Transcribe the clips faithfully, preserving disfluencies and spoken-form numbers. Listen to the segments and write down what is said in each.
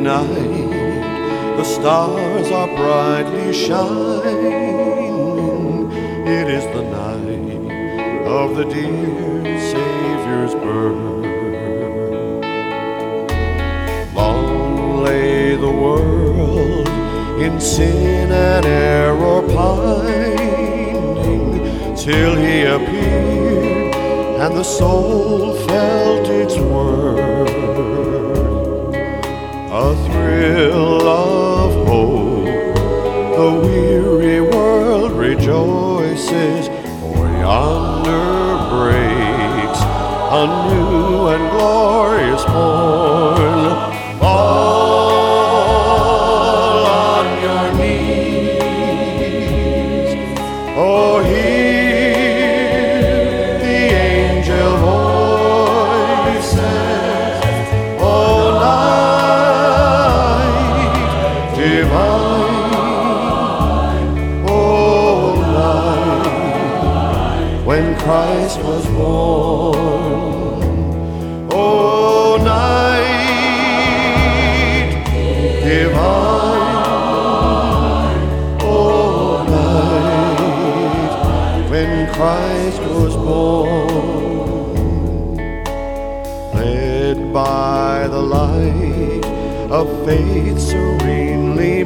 night, the stars are brightly shining. It is the night of the dear Savior's birth. Long lay the world in sin and error pining, till He appeared and the soul felt its worth. A thrill of hope, the weary world rejoices, for yonder breaks a new and glorious morn. Fall on your knees, oh hear the angel voices, oh night divine, oh night when Christ was born, oh night divine, oh night when Christ was born. Led by the light of faith serenely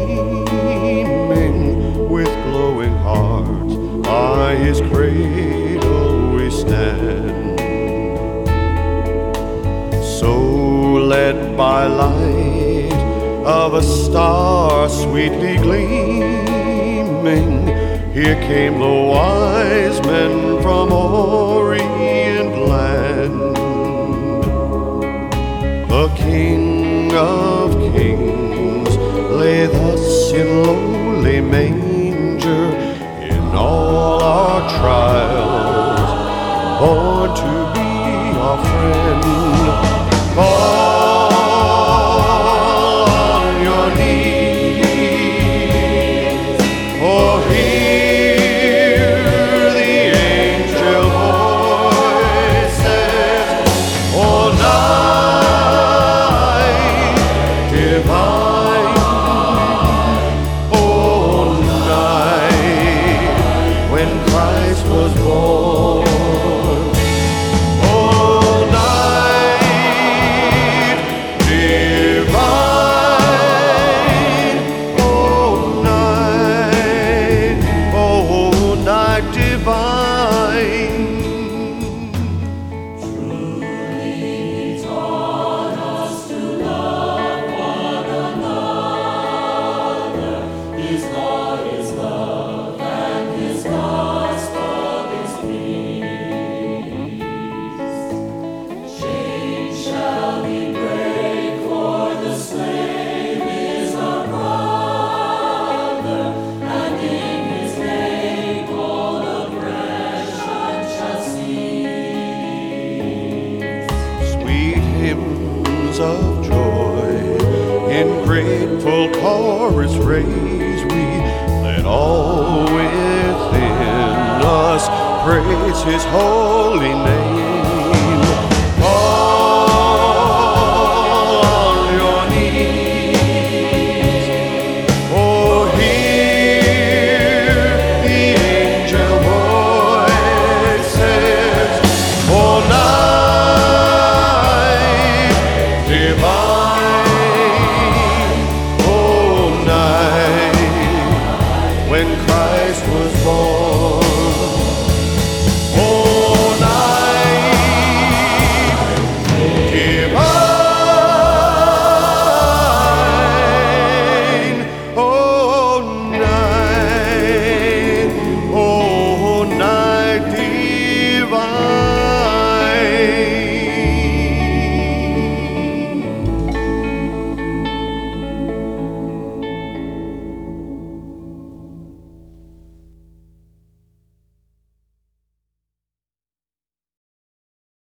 beaming, with glowing hearts by His cradle we stand. So led by light of a star sweetly gleaming, here came the wise men from Orient land. The King of Kings lay thus in lowly manger, in all our trials, born to be our friend. Fall on your knees, oh hear the angel voices, oh night divine, oh night when Christ was born. Of joy in grateful chorus raise we, let all within us praise His holy name.